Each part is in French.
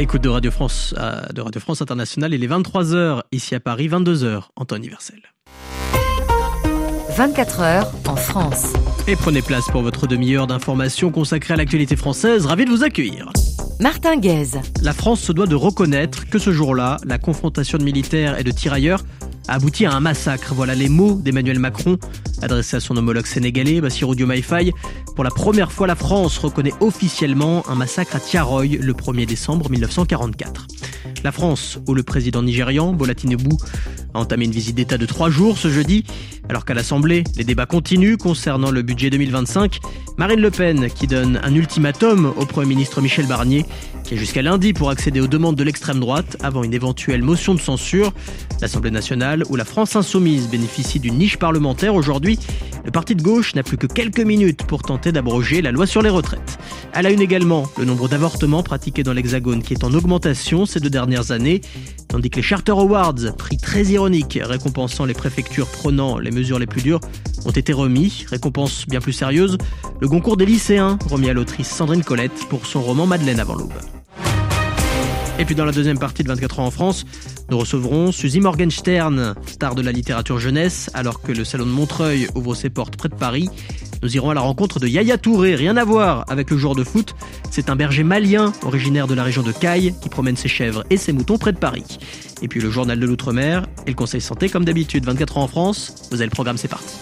Écoute de Radio France Internationale, il est 23h ici à Paris, 22h en temps universel. 24 heures en France. Et prenez place pour votre demi-heure d'information consacrée à l'actualité française. Ravi de vous accueillir. Martin Guez. La France se doit de reconnaître que ce jour-là, la confrontation de militaires et de tirailleurs a abouti à un massacre. Voilà les mots d'Emmanuel Macron, adressés à son homologue sénégalais, Bassirou Diomaye Faye. Pour la première fois, la France reconnaît officiellement un massacre à Thiaroye le 1er décembre 1944. La France, où le président nigérian, Bola Tinubu, a entamé une visite d'État de 3 jours ce jeudi. Alors qu'à l'Assemblée, les débats continuent concernant le budget 2025. Marine Le Pen qui donne un ultimatum au Premier ministre Michel Barnier, qui a jusqu'à lundi pour accéder aux demandes de l'extrême droite avant une éventuelle motion de censure. L'Assemblée nationale, où la France insoumise bénéficie d'une niche parlementaire aujourd'hui, le parti de gauche n'a plus que quelques minutes pour tenter d'abroger la loi sur les retraites. À la une également, le nombre d'avortements pratiqués dans l'Hexagone qui est en augmentation ces 2 dernières années, tandis que les Charter Awards, prix très ironique récompensant les préfectures prônant les mesures les plus dures, ont été remis. Récompense bien plus sérieuse, le Goncourt des lycéens, remis à l'autrice Sandrine Colette pour son roman Madeleine avant l'aube. Et puis dans la deuxième partie de 24 ans en France, nous recevrons Suzy Morgenstern, star de la littérature jeunesse, alors que le salon de Montreuil ouvre ses portes près de Paris. Nous irons à la rencontre de Yaya Touré, rien à voir avec le joueur de foot. C'est un berger malien, originaire de la région de Caille, qui promène ses chèvres et ses moutons près de Paris. Et puis le journal de l'Outre-mer et le conseil santé comme d'habitude. 24 ans en France, vous avez le programme, c'est parti.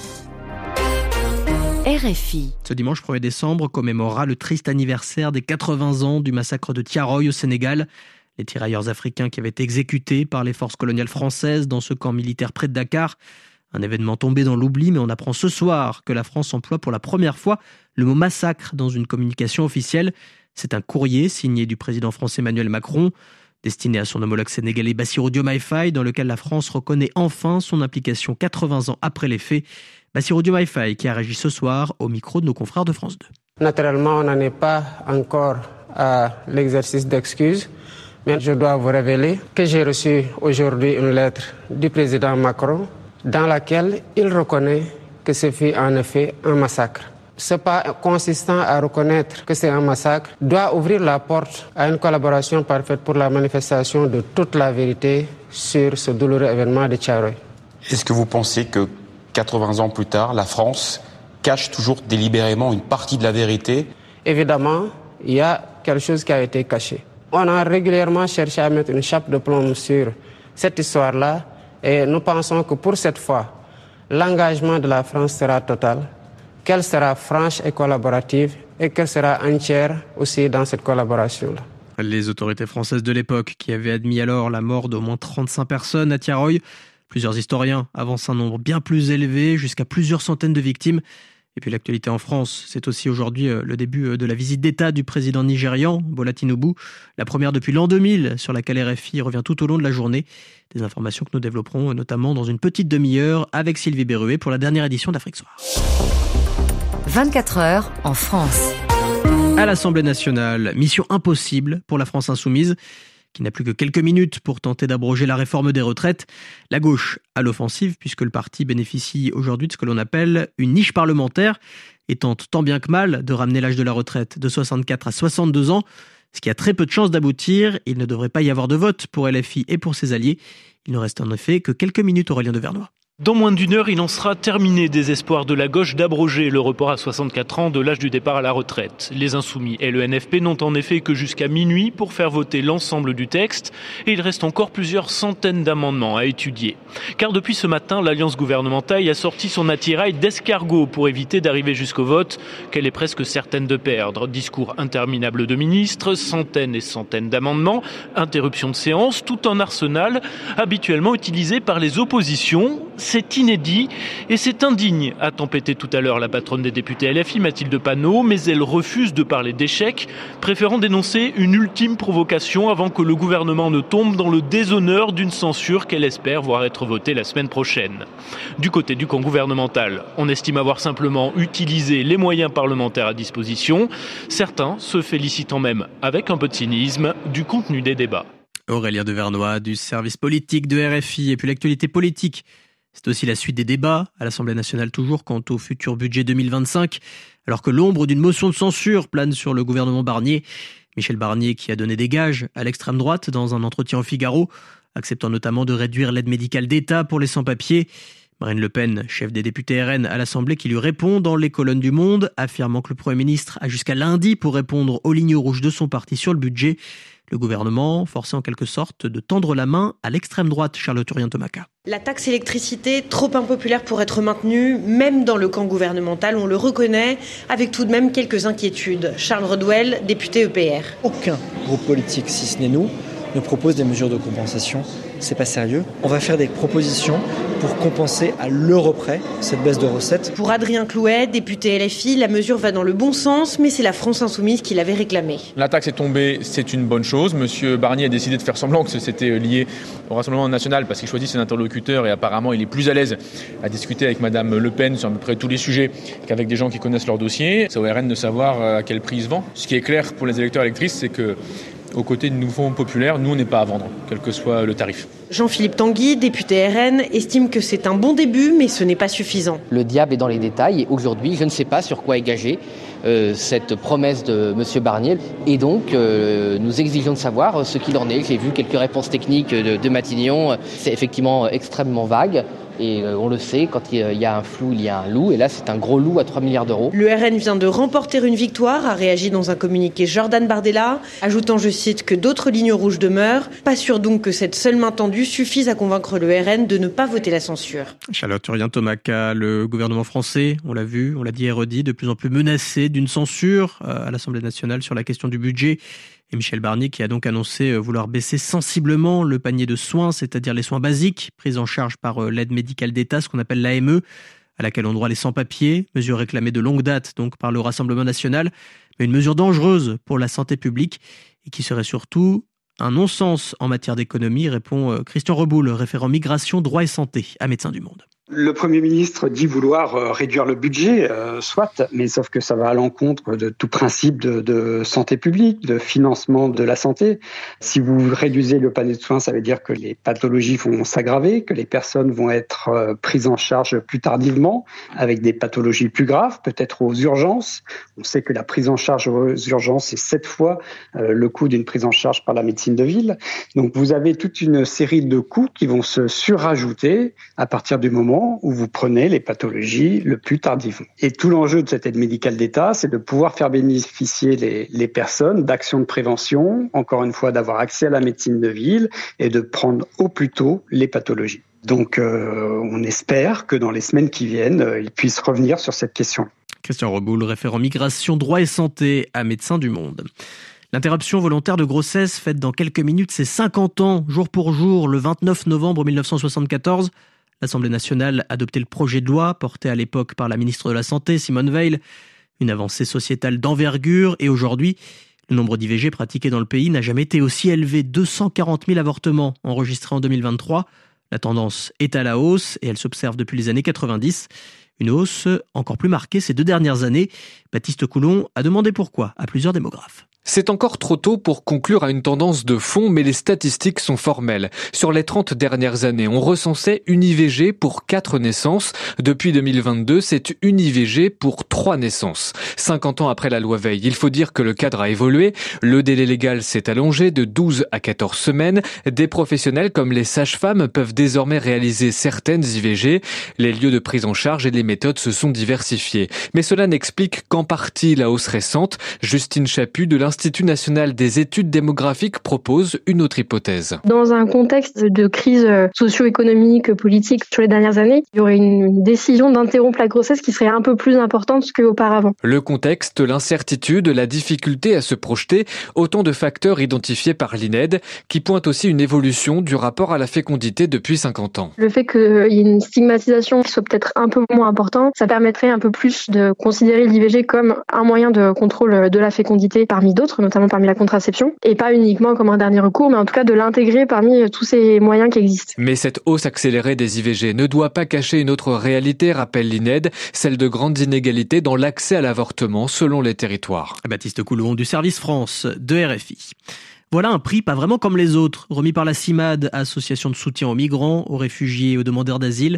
RFI. Ce dimanche 1er décembre commémorera le triste anniversaire des 80 ans du massacre de Thiaroye au Sénégal. Les tirailleurs africains qui avaient été exécutés par les forces coloniales françaises dans ce camp militaire près de Dakar. Un événement tombé dans l'oubli, mais on apprend ce soir que la France emploie pour la première fois le mot massacre dans une communication officielle. C'est un courrier signé du président français Emmanuel Macron, destiné à son homologue sénégalais Bassirou Diomaye Faye, dans lequel la France reconnaît enfin son implication 80 ans après les faits. Bassirou Diomaye Faye qui a réagi ce soir au micro de nos confrères de France 2. Naturellement, on n'en est pas encore à l'exercice d'excuses, mais je dois vous révéler que j'ai reçu aujourd'hui une lettre du président Macron dans laquelle il reconnaît que ce fut en effet un massacre. Ce pas consistant à reconnaître que c'est un massacre doit ouvrir la porte à une collaboration parfaite pour la manifestation de toute la vérité sur ce douloureux événement de Thiaroye. Est-ce que vous pensez que 80 ans plus tard, la France cache toujours délibérément une partie de la vérité ? Évidemment, il y a quelque chose qui a été caché. On a régulièrement cherché à mettre une chape de plomb sur cette histoire-là et nous pensons que pour cette fois, l'engagement de la France sera total, qu'elle sera franche et collaborative et qu'elle sera entière aussi dans cette collaboration-là. Les autorités françaises de l'époque qui avaient admis alors la mort d'au moins 35 personnes à Thiaroye. Plusieurs historiens avancent un nombre bien plus élevé, jusqu'à plusieurs centaines de victimes. Et puis l'actualité en France, c'est aussi aujourd'hui le début de la visite d'État du président nigérian, Bola Tinubu, la première depuis l'an 2000, sur laquelle RFI revient tout au long de la journée. Des informations que nous développerons notamment dans une petite demi-heure avec Sylvie Berruet pour la dernière édition d'Afrique Soir. 24 heures en France. À l'Assemblée nationale, mission impossible pour la France insoumise, qui n'a plus que quelques minutes pour tenter d'abroger la réforme des retraites. La gauche à l'offensive, puisque le parti bénéficie aujourd'hui de ce que l'on appelle une niche parlementaire et tente tant bien que mal de ramener l'âge de la retraite de 64 à 62 ans, ce qui a très peu de chances d'aboutir. Il ne devrait pas y avoir de vote pour LFI et pour ses alliés. Il ne reste en effet que quelques minutes, Aurélien Devernois. Dans moins d'une heure, il en sera terminé des espoirs de la gauche d'abroger le report à 64 ans de l'âge du départ à la retraite. Les Insoumis et le NFP n'ont en effet que jusqu'à minuit pour faire voter l'ensemble du texte et il reste encore plusieurs centaines d'amendements à étudier. Car depuis ce matin, l'alliance gouvernementale a sorti son attirail d'escargot pour éviter d'arriver jusqu'au vote qu'elle est presque certaine de perdre. Discours interminables de ministres, centaines et centaines d'amendements, interruption de séance, tout un arsenal habituellement utilisé par les oppositions. C'est inédit et c'est indigne, a tempêté tout à l'heure la patronne des députés LFI, Mathilde Panot, mais elle refuse de parler d'échec, préférant dénoncer une ultime provocation avant que le gouvernement ne tombe dans le déshonneur d'une censure qu'elle espère voir être votée la semaine prochaine. Du côté du camp gouvernemental, on estime avoir simplement utilisé les moyens parlementaires à disposition, certains se félicitant même, avec un peu de cynisme, du contenu des débats. Aurélien Devernois du service politique de RFI et puis l'actualité politique. C'est aussi la suite des débats à l'Assemblée nationale toujours quant au futur budget 2025, alors que l'ombre d'une motion de censure plane sur le gouvernement Barnier. Michel Barnier qui a donné des gages à l'extrême droite dans un entretien au Figaro, acceptant notamment de réduire l'aide médicale d'État pour les sans-papiers. Marine Le Pen, chef des députés RN à l'Assemblée, qui lui répond dans les colonnes du Monde, affirmant que le Premier ministre a jusqu'à lundi pour répondre aux lignes rouges de son parti sur le budget. Le gouvernement forçait en quelque sorte de tendre la main à l'extrême droite, Charlotte Urien-Tomaca. La taxe électricité, trop impopulaire pour être maintenue, même dans le camp gouvernemental, on le reconnaît, avec tout de même quelques inquiétudes. Charles Redwell, député EPR. Aucun groupe politique, si ce n'est nous, ne propose des mesures de compensation. C'est pas sérieux. On va faire des propositions pour compenser à l'euro près cette baisse de recettes. Pour Adrien Clouet, député LFI, la mesure va dans le bon sens, mais c'est la France Insoumise qui l'avait réclamée. La taxe est tombée, c'est une bonne chose. Monsieur Barnier a décidé de faire semblant que c'était lié au Rassemblement national parce qu'il choisit ses interlocuteurs et apparemment il est plus à l'aise à discuter avec Madame Le Pen sur à peu près tous les sujets qu'avec des gens qui connaissent leur dossier. C'est au RN de savoir à quel prix il se vend. Ce qui est clair pour les électeurs et électrices, c'est que aux côtés du nouveau Fonds populaire, nous on n'est pas à vendre, quel que soit le tarif. Jean-Philippe Tanguy, député RN, estime que c'est un bon début, mais ce n'est pas suffisant. Le diable est dans les détails et aujourd'hui, je ne sais pas sur quoi est gagée cette promesse de M. Barnier. Et donc, nous exigeons de savoir ce qu'il en est. J'ai vu quelques réponses techniques de Matignon. C'est effectivement extrêmement vague. Et on le sait, quand il y a un flou, il y a un loup. Et là, c'est un gros loup à 3 milliards d'euros. Le RN vient de remporter une victoire, a réagi dans un communiqué Jordan Bardella, ajoutant, je cite, que d'autres lignes rouges demeurent. Pas sûr donc que cette seule main tendue suffise à convaincre le RN de ne pas voter la censure. Charlotte Urien-Tomaca, le gouvernement français, on l'a vu, on l'a dit et redit, de plus en plus menacé d'une censure à l'Assemblée nationale sur la question du budget. Et Michel Barnier qui a donc annoncé vouloir baisser sensiblement le panier de soins, c'est-à-dire les soins basiques pris en charge par l'aide médicale d'État, ce qu'on appelle l'AME, à laquelle ont droit les sans-papiers, mesure réclamée de longue date donc par le Rassemblement national, mais une mesure dangereuse pour la santé publique et qui serait surtout un non-sens en matière d'économie, répond Christian Reboul, référent migration, droit et santé à Médecins du Monde. Le Premier ministre dit vouloir réduire le budget, soit, mais sauf que ça va à l'encontre de tout principe de santé publique, de financement de la santé. Si vous réduisez le panier de soins, ça veut dire que les pathologies vont s'aggraver, que les personnes vont être prises en charge plus tardivement, avec des pathologies plus graves, peut-être aux urgences. On sait que la prise en charge aux urgences est 7 fois le coût d'une prise en charge par la médecine de ville. Donc vous avez toute une série de coûts qui vont se surajouter à partir du moment où vous prenez les pathologies le plus tardivement. Et tout l'enjeu de cette aide médicale d'État, c'est de pouvoir faire bénéficier les personnes d'actions de prévention, encore une fois d'avoir accès à la médecine de ville et de prendre au plus tôt les pathologies. Donc on espère que dans les semaines qui viennent, ils puissent revenir sur cette question. Christian Reboul, référent migration, droit et santé à Médecins du Monde. L'interruption volontaire de grossesse fête dans quelques minutes ses 50 ans, jour pour jour, le 29 novembre 1974. L'Assemblée nationale a adopté le projet de loi porté à l'époque par la ministre de la Santé, Simone Veil. Une avancée sociétale d'envergure et aujourd'hui, le nombre d'IVG pratiqués dans le pays n'a jamais été aussi élevé. 240 000 avortements enregistrés en 2023. La tendance est à la hausse et elle s'observe depuis les années 90. Une hausse encore plus marquée ces 2 dernières années. Baptiste Coulon a demandé pourquoi à plusieurs démographes. C'est encore trop tôt pour conclure à une tendance de fond, mais les statistiques sont formelles. Sur les 30 dernières années, on recensait une IVG pour 4 naissances. Depuis 2022, c'est une IVG pour 3 naissances. 50 ans après la loi Veil, il faut dire que le cadre a évolué. Le délai légal s'est allongé de 12 à 14 semaines. Des professionnels comme les sages-femmes peuvent désormais réaliser certaines IVG. Les lieux de prise en charge et les méthodes se sont diversifiés. Mais cela n'explique qu'en partie la hausse récente. Justine Chaput de l'Institut national des études démographiques propose une autre hypothèse. Dans un contexte de crise socio-économique, politique sur les dernières années, il y aurait une décision d'interrompre la grossesse qui serait un peu plus importante qu'auparavant. Le contexte, l'incertitude, la difficulté à se projeter, autant de facteurs identifiés par l'INED qui pointent aussi une évolution du rapport à la fécondité depuis 50 ans. Le fait qu'il y ait une stigmatisation qui soit peut-être un peu moins importante, ça permettrait un peu plus de considérer l'IVG comme un moyen de contrôle de la fécondité parmi d'autres, notamment parmi la contraception, et pas uniquement comme un dernier recours, mais en tout cas de l'intégrer parmi tous ces moyens qui existent. Mais cette hausse accélérée des IVG ne doit pas cacher une autre réalité, rappelle l'INED, celle de grandes inégalités dans l'accès à l'avortement selon les territoires. Baptiste Coulon du service France de RFI. Voilà un prix pas vraiment comme les autres, remis par la CIMAD, association de soutien aux migrants, aux réfugiés et aux demandeurs d'asile.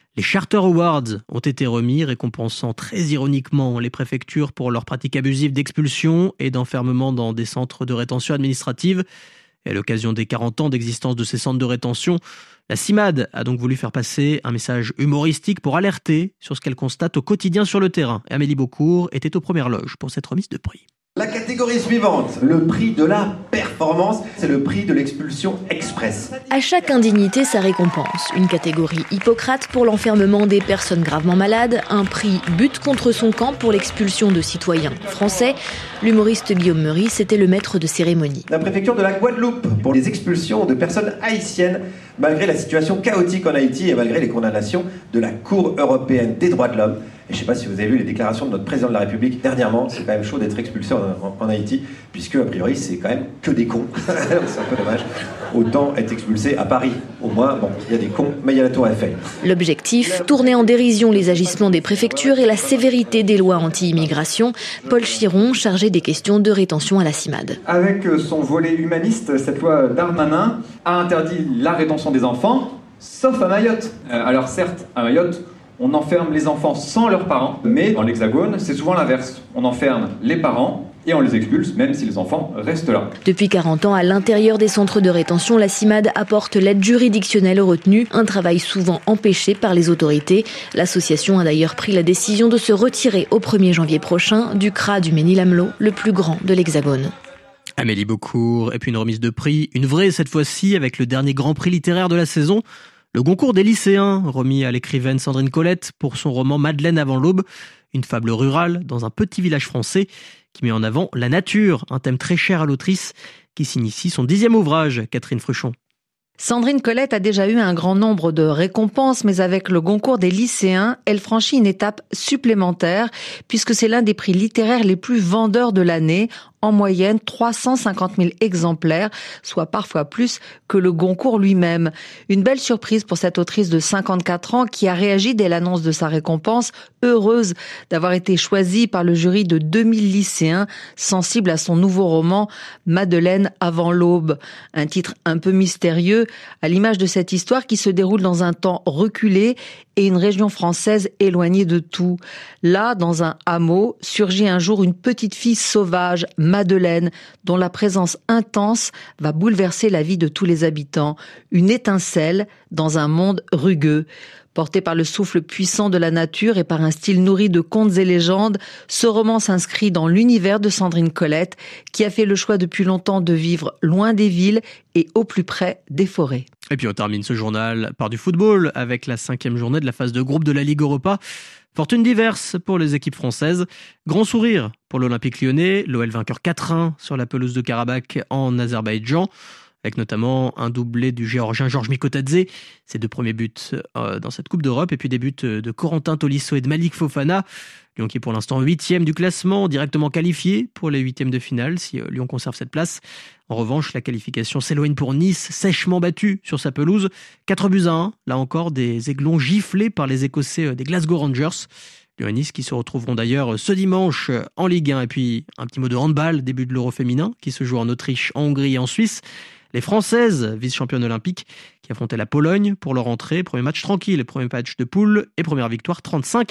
Les Charter Awards ont été remis, récompensant très ironiquement les préfectures pour leurs pratiques abusives d'expulsion et d'enfermement dans des centres de rétention administrative. Et à l'occasion des 40 ans d'existence de ces centres de rétention, la CIMAD a donc voulu faire passer un message humoristique pour alerter sur ce qu'elle constate au quotidien sur le terrain. Et Amélie Beaucourt était aux premières loges pour cette remise de prix. La catégorie suivante, le prix de la performance, c'est le prix de l'expulsion express. À chaque indignité, sa récompense. Une catégorie Hippocrate pour l'enfermement des personnes gravement malades, un prix But contre son camp pour l'expulsion de citoyens français. L'humoriste Guillaume Meurice était le maître de cérémonie. La préfecture de la Guadeloupe pour les expulsions de personnes haïtiennes, malgré la situation chaotique en Haïti et malgré les condamnations de la Cour européenne des droits de l'homme. Et je ne sais pas si vous avez vu les déclarations de notre président de la République dernièrement, c'est quand même chaud d'être expulsé en Haïti, puisque a priori c'est quand même que des cons. C'est un peu dommage. Autant être expulsé à Paris. Au moins, bon, il y a des cons, mais il y a la Tour Eiffel. L'objectif, tourner en dérision les agissements des préfectures et la sévérité des lois anti-immigration. Paul Chiron, chargé des questions de rétention à la CIMAD. Avec son volet humaniste, cette loi Darmanin a interdit la rétention des enfants, sauf à Mayotte. Alors certes, à Mayotte, on enferme les enfants sans leurs parents, mais dans l'Hexagone, c'est souvent l'inverse. On enferme les parents et on les expulse, même si les enfants restent là. Depuis 40 ans, à l'intérieur des centres de rétention, la CIMAD apporte l'aide juridictionnelle aux retenus, un travail souvent empêché par les autorités. L'association a d'ailleurs pris la décision de se retirer au 1er janvier prochain du CRA du Mesnil-Amelot, le plus grand de l'Hexagone. Amélie Beaucourt, et puis une remise de prix, une vraie cette fois-ci, avec le dernier grand prix littéraire de la saison. Le Goncourt des lycéens, remis à l'écrivaine Sandrine Colette pour son roman Madeleine avant l'aube, une fable rurale dans un petit village français qui met en avant la nature, un thème très cher à l'autrice qui signe ici son 10e ouvrage, Catherine Fruchon. Sandrine Colette a déjà eu un grand nombre de récompenses, mais avec le Goncourt des lycéens, elle franchit une étape supplémentaire puisque c'est l'un des prix littéraires les plus vendeurs de l'année. En moyenne, 350 000 exemplaires, soit parfois plus que le Goncourt lui-même. Une belle surprise pour cette autrice de 54 ans qui a réagi dès l'annonce de sa récompense, heureuse d'avoir été choisie par le jury de 2000 lycéens sensibles à son nouveau roman Madeleine avant l'aube. Un titre un peu mystérieux, à l'image de cette histoire qui se déroule dans un temps reculé et une région française éloignée de tout. Là, dans un hameau, surgit un jour une petite fille sauvage, Madeleine, dont la présence intense va bouleverser la vie de tous les habitants. Une étincelle dans un monde rugueux. Porté par le souffle puissant de la nature et par un style nourri de contes et légendes, ce roman s'inscrit dans l'univers de Sandrine Colette, qui a fait le choix depuis longtemps de vivre loin des villes et au plus près des forêts. Et puis on termine ce journal par du football avec la 5e journée de la phase de groupe de la Ligue Europa. Fortune diverse pour les équipes françaises. Grand sourire pour l'Olympique lyonnais, l'OL vainqueur 4-1 sur la pelouse de Karabakh en Azerbaïdjan, avec notamment un doublé du Géorgien Georges Mikotadze, ses 2 premiers buts dans cette Coupe d'Europe, et puis des buts de Corentin Tolisso et de Malik Fofana. Lyon qui est pour l'instant 8e du classement, directement qualifié pour les 8e de finale, si Lyon conserve cette place. En revanche, la qualification s'éloigne pour Nice, sèchement battu sur sa pelouse. 4-1, là encore des aiglons giflés par les Écossais des Glasgow Rangers. Lyon et Nice qui se retrouveront d'ailleurs ce dimanche en Ligue 1. Et puis un petit mot de handball, début de l'Euro féminin, qui se joue en Autriche, en Hongrie et en Suisse. Les Françaises, vice-championnes olympiques, qui affrontaient la Pologne pour leur entrée. Premier match tranquille, premier match de poule et première victoire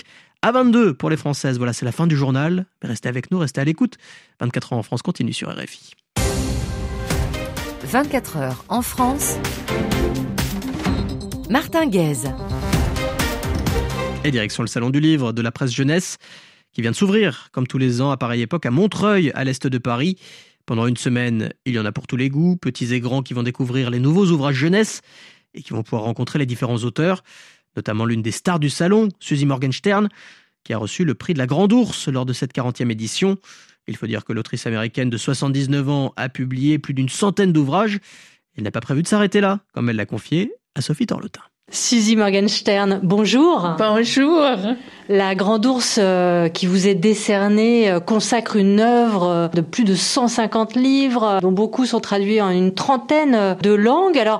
35-22 pour les Françaises. Voilà, c'est la fin du journal. Restez avec nous, restez à l'écoute. 24 heures en France continue sur RFI. 24 heures en France. Martin Guez. Et direction le salon du livre de la presse jeunesse, qui vient de s'ouvrir, comme tous les ans, à pareille époque, à Montreuil, à l'est de Paris. Pendant une semaine, il y en a pour tous les goûts, petits et grands qui vont découvrir les nouveaux ouvrages jeunesse et qui vont pouvoir rencontrer les différents auteurs, notamment l'une des stars du salon, Suzy Morgenstern, qui a reçu le prix de la Grande Ourse lors de cette 40e édition. Il faut dire que l'autrice américaine de 79 ans a publié plus d'une centaine d'ouvrages. Elle n'a pas prévu de s'arrêter là, comme elle l'a confié à Sophie Torlotin. Suzy Morgenstern, bonjour. Bonjour. La Grande Ourse qui vous est décernée consacre une œuvre de plus de 150 livres, dont beaucoup sont traduits en une trentaine de langues. Alors,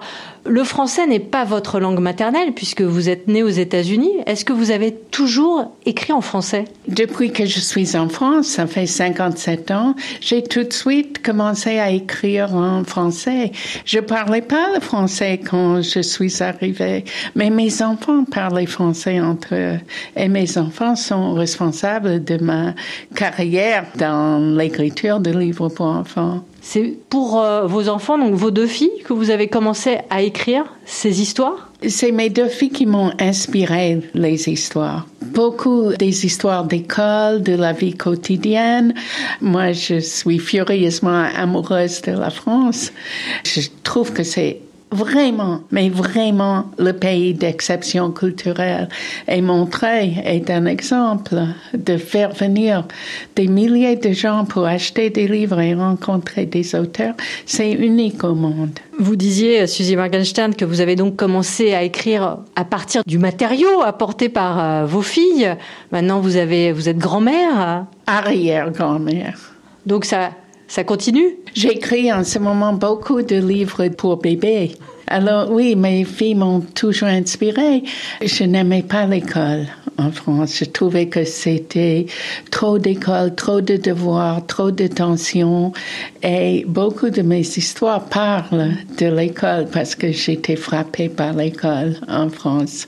Le français n'est pas votre langue maternelle puisque vous êtes né aux États-Unis. Est-ce que vous avez toujours écrit en français? Depuis que je suis en France, ça fait 57 ans, j'ai tout de suite commencé à écrire en français. Je parlais pas le français quand je suis arrivée, mais mes enfants parlaient français entre eux. Et mes enfants sont responsables de ma carrière dans l'écriture de livres pour enfants. C'est pour vos enfants, donc vos 2 filles, que vous avez commencé à écrire ces histoires? C'est mes 2 filles qui m'ont inspiré les histoires. Beaucoup des histoires d'école, de la vie quotidienne. Moi, je suis furieusement amoureuse de la France. Je trouve que c'est vraiment, mais vraiment le pays d'exception culturelle. Et Montreuil est un exemple de faire venir des milliers de gens pour acheter des livres et rencontrer des auteurs. C'est unique au monde. Vous disiez, Suzy Morgenstern, que vous avez donc commencé à écrire à partir du matériau apporté par vos filles. Maintenant, vous êtes grand-mère. Arrière-grand-mère. Donc ça continue? J'écris en ce moment beaucoup de livres pour bébés. Alors oui, mes filles m'ont toujours inspirée. Je n'aimais pas l'école en France. Je trouvais que c'était trop d'école, trop de devoirs, trop de tensions. Et beaucoup de mes histoires parlent de l'école parce que j'étais frappée par l'école en France.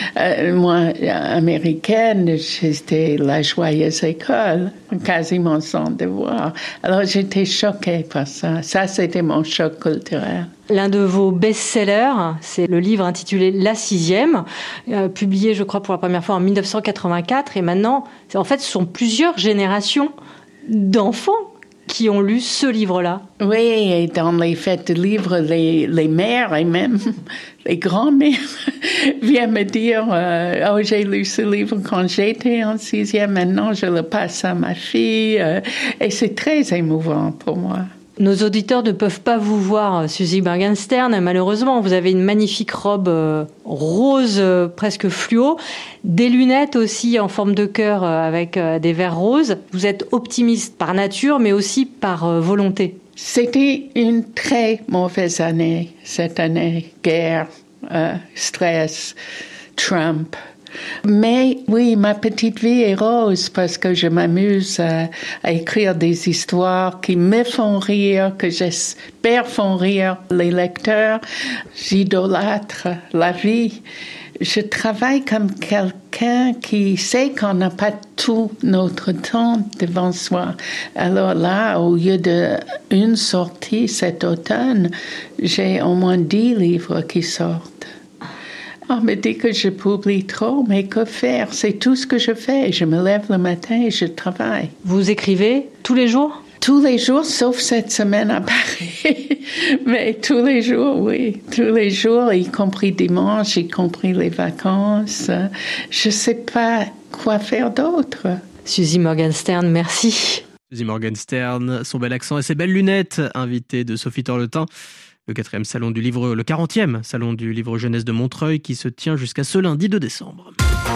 Moi, américaine, j'étais la joyeuse école, quasiment sans devoir. Alors j'étais choquée par ça. Ça, c'était mon choc culturel. L'un de vos best-sellers, c'est le livre intitulé La 6e, publié, je crois, pour la première fois en 1984. Et maintenant, en fait, ce sont plusieurs générations d'enfants qui ont lu ce livre-là. Oui, et dans les fêtes de livres, les mères et même les grands-mères viennent me dire « Oh, j'ai lu ce livre quand j'étais en 6e, maintenant je le passe à ma fille. » Et c'est très émouvant pour moi. Nos auditeurs ne peuvent pas vous voir, Suzy Morgenstern. Malheureusement, vous avez une magnifique robe rose, presque fluo, des lunettes aussi en forme de cœur avec des verres roses. Vous êtes optimiste par nature, mais aussi par volonté. C'était une très mauvaise année, cette année. Guerre, stress, Trump. Mais oui, ma petite vie est rose parce que je m'amuse à écrire des histoires qui me font rire, que j'espère font rire les lecteurs. J'idolâtre la vie. Je travaille comme quelqu'un qui sait qu'on n'a pas tout notre temps devant soi. Alors là, au lieu d'une sortie cet automne, j'ai au moins 10 livres qui sortent. On me dit que je publie trop, mais que faire? C'est tout ce que je fais. Je me lève le matin et je travaille. Vous écrivez tous les jours? Tous les jours, sauf cette semaine à Paris. Mais tous les jours, oui. Tous les jours, y compris dimanche, y compris les vacances. Je ne sais pas quoi faire d'autre. Suzy Morgenstern, merci. Suzy Morgenstern, son bel accent et ses belles lunettes, invitée de Sophie Torletin. Le 40e salon du livre, le 40e salon du livre jeunesse de Montreuil qui se tient jusqu'à ce lundi 2 décembre.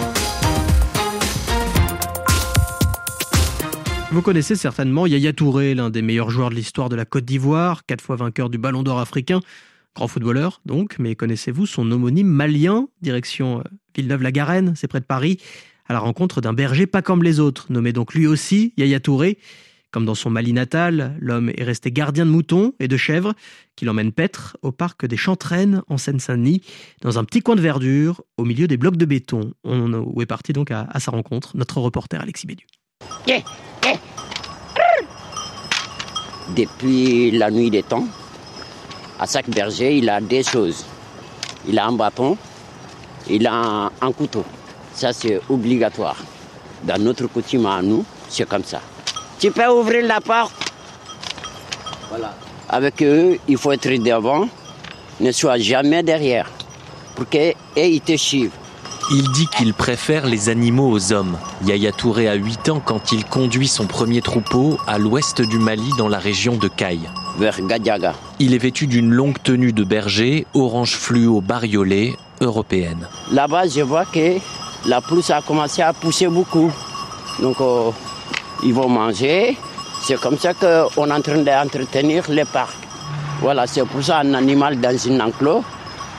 Vous connaissez certainement Yaya Touré, l'un des meilleurs joueurs de l'histoire de la Côte d'Ivoire, 4 fois vainqueur du Ballon d'Or africain, grand footballeur donc, mais connaissez-vous son homonyme malien, direction Villeneuve-la-Garenne, c'est près de Paris, à la rencontre d'un berger pas comme les autres, nommé donc lui aussi Yaya Touré. Comme dans son Mali natal, l'homme est resté gardien de moutons et de chèvres qui l'emmène paître au parc des Chantraines en Seine-Saint-Denis, dans un petit coin de verdure au milieu des blocs de béton. Où est parti donc à sa rencontre notre reporter Alexis Bédu. Depuis la nuit des temps, à chaque berger, il a des choses. Il a un bâton, il a un couteau. Ça, c'est obligatoire. Dans notre coutume à nous, c'est comme ça. Tu peux ouvrir la porte. Voilà. Avec eux, il faut être devant, ne sois jamais derrière, pour qu'ils te suivent. Il dit qu'il préfère les animaux aux hommes. Yaya Touré a 8 ans quand il conduit son premier troupeau à l'ouest du Mali, dans la région de Caille. Vers Gadiaga. Il est vêtu d'une longue tenue de berger, orange fluo bariolée, européenne. Là-bas, je vois que la pelouse a commencé à pousser beaucoup. Donc, ils vont manger. C'est comme ça qu'on est en train d'entretenir les parcs. Voilà, c'est pour ça un animal dans un enclos,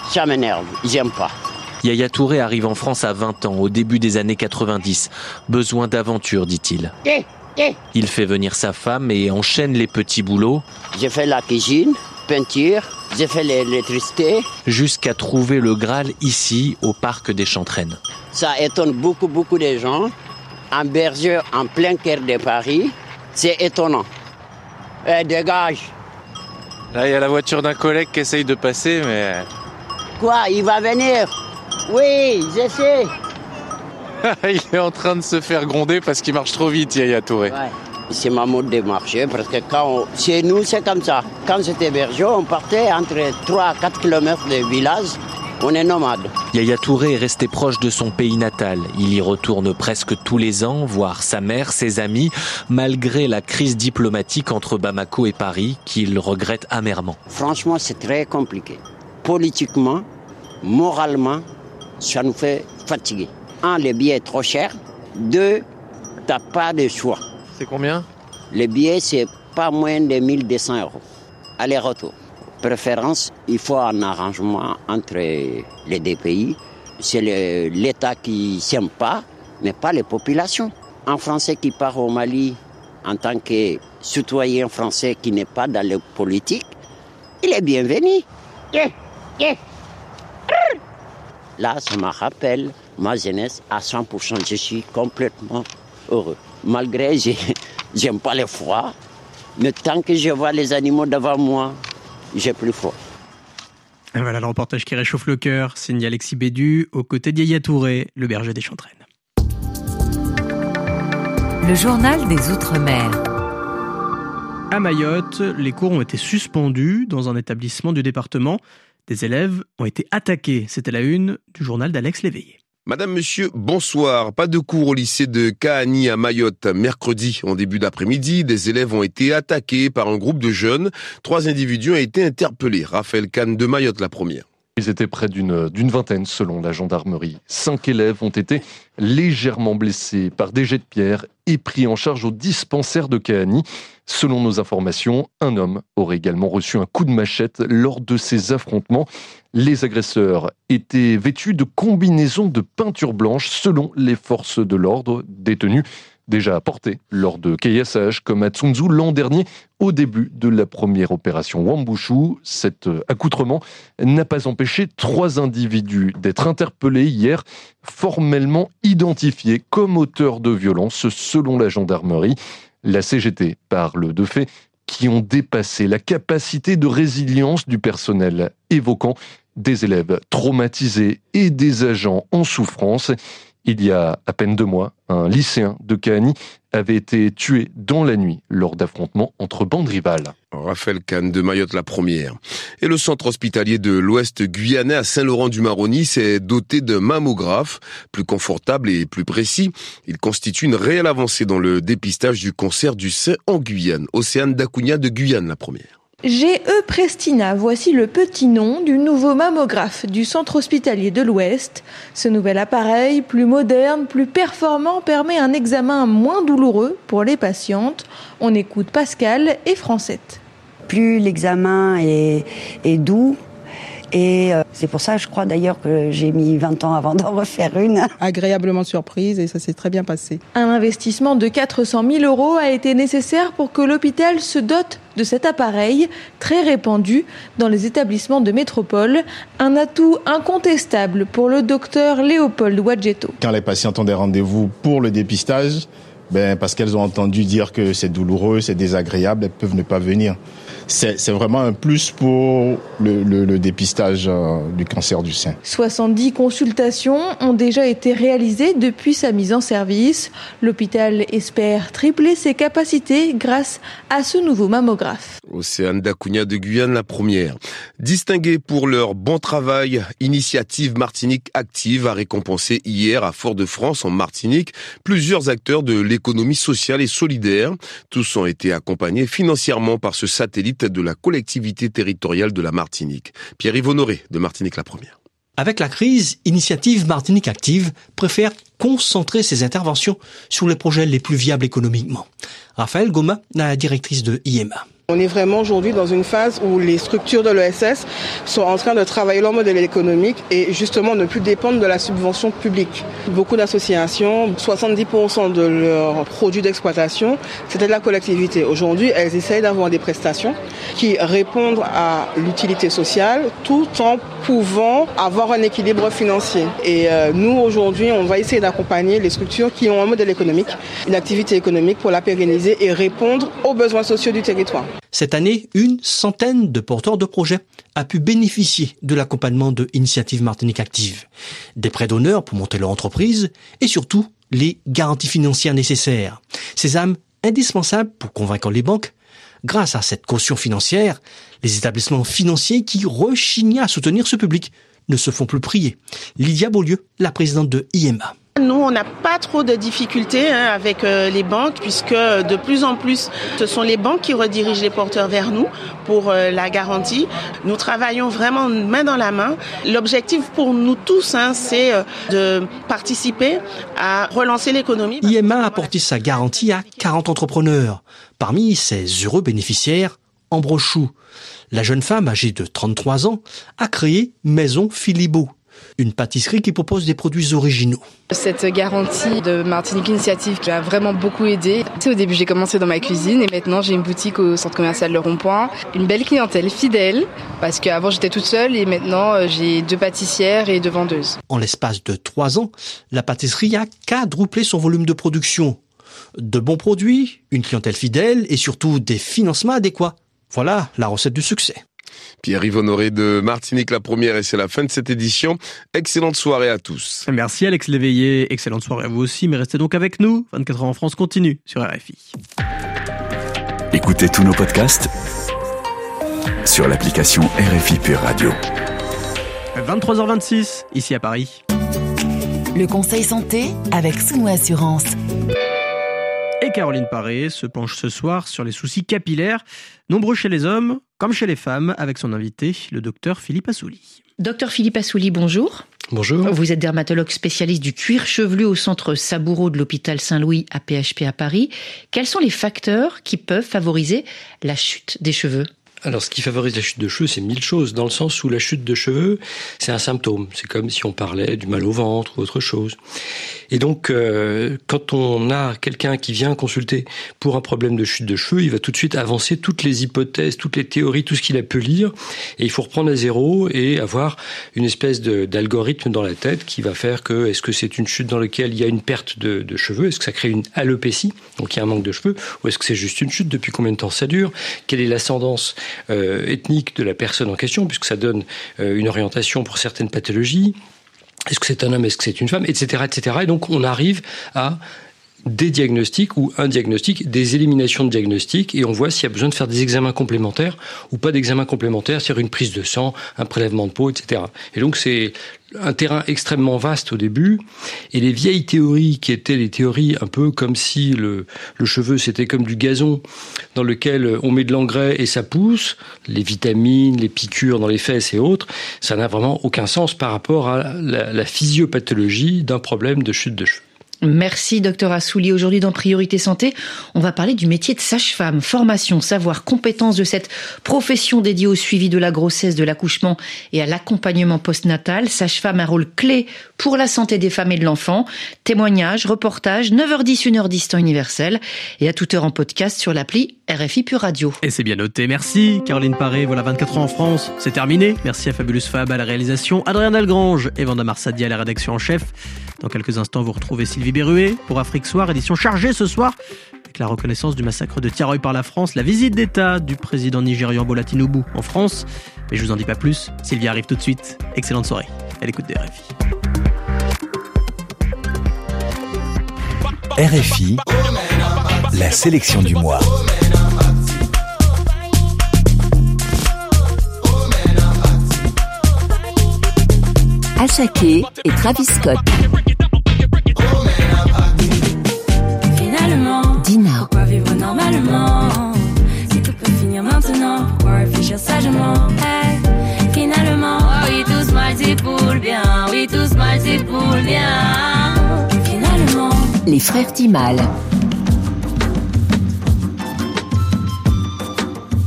Ça m'énerve, j'aime pas. Yaya Touré arrive en France à 20 ans, au début des années 90. Besoin d'aventure, dit-il. Il fait venir sa femme et enchaîne les petits boulots. J'ai fait la cuisine, peinture, j'ai fait l'électricité. Jusqu'à trouver le Graal ici, au parc des Chantraines. Ça étonne beaucoup de gens. Un berger en plein cœur de Paris, c'est étonnant. Dégage. Là, il y a la voiture d'un collègue qui essaye de passer, mais... Quoi, il va venir? Oui, j'essaie. Il est en train de se faire gronder parce qu'il marche trop vite, Yaya Touré. Ouais. C'est ma mode de marcher parce que chez nous, c'est comme ça. Quand j'étais berger, on partait entre 3 à 4 km de village. On est nomade. Yaya Touré est resté proche de son pays natal. Il y retourne presque tous les ans, voir sa mère, ses amis, malgré la crise diplomatique entre Bamako et Paris, qu'il regrette amèrement. Franchement, c'est très compliqué. Politiquement, moralement, ça nous fait fatiguer. 1, le billet est trop cher. 2, t'as pas de choix. C'est combien? Le billet, c'est pas moins de 1200 €. Aller-retour. Préférence, il faut un arrangement entre les deux pays. C'est l'État qui s'aime pas, mais pas les populations. Un Français qui part au Mali en tant que citoyen français qui n'est pas dans la politique, il est bienvenu. Là, ça me rappelle ma jeunesse à 100%. Je suis complètement heureux. Malgré j'aime pas le froid, mais tant que je vois les animaux devant moi, j'ai plus froid. Et voilà le reportage qui réchauffe le cœur, signé Alexis Bédu, aux côtés d'Yaya Touré, le berger des Chantraines. Le journal des Outre-mer. À Mayotte, les cours ont été suspendus dans un établissement du département. Des élèves ont été attaqués. C'était la une du journal d'Alex Léveillé. Madame, monsieur, bonsoir. Pas de cours au lycée de Kahani à Mayotte. Mercredi, en début d'après-midi, des élèves ont été attaqués par un groupe de jeunes. 3 individus ont été interpellés. Raphaël Kahn de Mayotte, la première. Ils étaient près d'une vingtaine selon la gendarmerie. 5 élèves ont été légèrement blessés par des jets de pierre et pris en charge au dispensaire de Kahani. Selon nos informations, un homme aurait également reçu un coup de machette lors de ces affrontements. Les agresseurs étaient vêtus de combinaisons de peinture blanche selon les forces de l'ordre, détenus déjà apportés lors de caillassage comme à Tsunzu l'an dernier au début de la première opération Wambushu. Cet accoutrement n'a pas empêché 3 individus d'être interpellés hier, formellement identifiés comme auteurs de violences selon la gendarmerie. La CGT parle de faits qui ont dépassé la capacité de résilience du personnel, évoquant des élèves traumatisés et des agents en souffrance. Il y a à peine 2 mois, un lycéen de Kahani avait été tué dans la nuit lors d'affrontements entre bandes rivales. Raphaël Kahn de Mayotte, la première. Et le centre hospitalier de l'Ouest guyanais à Saint-Laurent-du-Maroni s'est doté d'un mammographe plus confortable et plus précis. Il constitue une réelle avancée dans le dépistage du cancer du sein en Guyane. Océane Dacunha de Guyane, la première. GE Prestina, voici le petit nom du nouveau mammographe du centre hospitalier de l'Ouest. Ce nouvel appareil, plus moderne, plus performant, permet un examen moins douloureux pour les patientes. On écoute Pascal et Francette. Plus l'examen est doux, et c'est pour ça, je crois d'ailleurs, que j'ai mis 20 ans avant d'en refaire une. Agréablement surprise et ça s'est très bien passé. Un investissement de 400 000 € a été nécessaire pour que l'hôpital se dote de cet appareil très répandu dans les établissements de métropole. Un atout incontestable pour le docteur Léopold Wadjeto. Quand les patientes ont des rendez-vous pour le dépistage, parce qu'elles ont entendu dire que c'est douloureux, c'est désagréable, elles peuvent ne pas venir. C'est vraiment un plus pour le dépistage du cancer du sein. 70 consultations ont déjà été réalisées depuis sa mise en service. L'hôpital espère tripler ses capacités grâce à ce nouveau mammographe. Océane Dacunha de Guyane, la première. Distingués pour leur bon travail, Initiative Martinique Active a récompensé hier à Fort-de-France, en Martinique, plusieurs acteurs de l'économie sociale et solidaire. Tous ont été accompagnés financièrement par ce satellite de la collectivité territoriale de la Martinique. Pierre-Yves Honoré de Martinique la première. Avec la crise, Initiative Martinique Active préfère concentrer ses interventions sur les projets les plus viables économiquement. Raphaël Goma, la directrice de IMA. On est vraiment aujourd'hui dans une phase où les structures de l'ESS sont en train de travailler leur modèle économique et justement ne plus dépendre de la subvention publique. Beaucoup d'associations, 70% de leurs produits d'exploitation, c'était de la collectivité. Aujourd'hui, elles essayent d'avoir des prestations qui répondent à l'utilité sociale tout en pouvant avoir un équilibre financier. Et nous, aujourd'hui, on va essayer d'accompagner les structures qui ont un modèle économique, une activité économique pour la pérenniser et répondre aux besoins sociaux du territoire. Cette année, une centaine de porteurs de projets a pu bénéficier de l'accompagnement de Initiative Martinique Active. Des prêts d'honneur pour monter leur entreprise et surtout les garanties financières nécessaires. Ces âmes indispensables pour convaincre les banques. Grâce à cette caution financière, les établissements financiers qui rechignaient à soutenir ce public ne se font plus prier. Lydia Beaulieu, la présidente de IMA. Nous, on n'a pas trop de difficultés avec les banques puisque de plus en plus, ce sont les banques qui redirigent les porteurs vers nous pour la garantie. Nous travaillons vraiment main dans la main. L'objectif pour nous tous, c'est de participer à relancer l'économie. IMA a apporté sa garantie à 40 entrepreneurs. Parmi ces heureux bénéficiaires, Ambre Chou, la jeune femme âgée de 33 ans, a créé Maison Philibeau, une pâtisserie qui propose des produits originaux. Cette garantie de Martinique Initiative m'a vraiment beaucoup aidé. Au début, j'ai commencé dans ma cuisine et maintenant j'ai une boutique au centre commercial Le Rond-Point. Une belle clientèle fidèle parce qu'avant j'étais toute seule et maintenant j'ai 2 pâtissières et 2 vendeuses. En l'espace de 3 ans, la pâtisserie a quadruplé son volume de production. De bons produits, une clientèle fidèle et surtout des financements adéquats. Voilà la recette du succès. Pierre-Yves Honoré de Martinique, la première, et c'est la fin de cette édition. Excellente soirée à tous. Merci Alex Léveillé, excellente soirée à vous aussi, mais restez donc avec nous. 24 heures en France continue sur RFI. Écoutez tous nos podcasts sur l'application RFI Pure Radio. 23h26, ici à Paris. Le conseil santé avec Souno Assurance. Et Caroline Paré se penche ce soir sur les soucis capillaires, nombreux chez les hommes comme chez les femmes, avec son invité, le docteur Philippe Assouli. Docteur Philippe Assouli, bonjour. Bonjour. Vous êtes dermatologue spécialiste du cuir chevelu au centre Saboureau de l'hôpital Saint-Louis à PHP à Paris. Quels sont les facteurs qui peuvent favoriser la chute des cheveux ? Alors, ce qui favorise la chute de cheveux, c'est 1000 choses, dans le sens où la chute de cheveux, c'est un symptôme. C'est comme si on parlait du mal au ventre ou autre chose. Et donc, quand on a quelqu'un qui vient consulter pour un problème de chute de cheveux, il va tout de suite avancer toutes les hypothèses, toutes les théories, tout ce qu'il a pu lire. Et il faut reprendre à zéro et avoir une espèce d'algorithme dans la tête qui va faire que, est-ce que c'est une chute dans laquelle il y a une perte de cheveux? Est-ce que ça crée une alopécie? Donc, il y a un manque de cheveux. Ou est-ce que c'est juste une chute? Depuis combien de temps ça dure? Quelle est l'ascendance ethnique de la personne en question, puisque ça donne une orientation pour certaines pathologies. Est-ce que c'est un homme, est-ce que c'est une femme, etc., etc. Et donc on arrive à des diagnostics ou un diagnostic, des éliminations de diagnostics, et on voit s'il y a besoin de faire des examens complémentaires ou pas d'examens complémentaires, c'est-à-dire une prise de sang, un prélèvement de peau, etc. Et donc c'est un terrain extrêmement vaste au début, et les vieilles théories qui étaient les théories un peu comme si le cheveu c'était comme du gazon dans lequel on met de l'engrais et ça pousse, les vitamines, les piqûres dans les fesses et autres, ça n'a vraiment aucun sens par rapport à la physiopathologie d'un problème de chute de cheveux. Merci docteur Assouli. Aujourd'hui dans Priorité Santé, on va parler du métier de sage-femme. Formation, savoir, compétence de cette profession dédiée au suivi de la grossesse, de l'accouchement et à l'accompagnement postnatal. Sage-femme, un rôle clé pour la santé des femmes et de l'enfant. Témoignages, reportages, 9h10, 1h10 temps universel et à toute heure en podcast sur l'appli RFI Pure Radio. Et c'est bien noté. Merci Caroline Paré. Voilà, 24 heures en France, c'est terminé. Merci à Fabulous Fab à la réalisation, Adrien Dalgrange et Vanda Marsadi à la rédaction en chef. Dans quelques instants, vous retrouvez Sylvie Berruet pour Afrique Soir, édition chargée ce soir avec la reconnaissance du massacre de Tiaroy par la France, la visite d'État du président nigérian Bola Tinubu en France. Mais je vous en dis pas plus, Sylvie arrive tout de suite. Excellente soirée à l'écoute de RFI. RFI, la sélection du mois. Achaké et Travis Scott. Finalement, Dina. pourquoi vivre normalement? Si tout peut finir maintenant, pourquoi réfléchir sagement? Hey, finalement, oh oui, tout se mal, c'est pour le bien. Oui, tout se mal, c'est pour le bien. Finalement, Les frères Timal.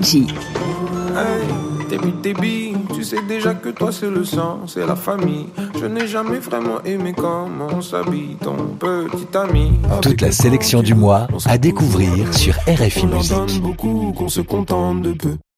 Kenji. Hey, Tébi, tu sais déjà que toi c'est le sang, c'est la famille. Je n'ai jamais vraiment aimé comment on s'habille, ton petit ami. Toute la sélection du mois à découvrir sur RFI Musique. On beaucoup, qu'on se contente de peu.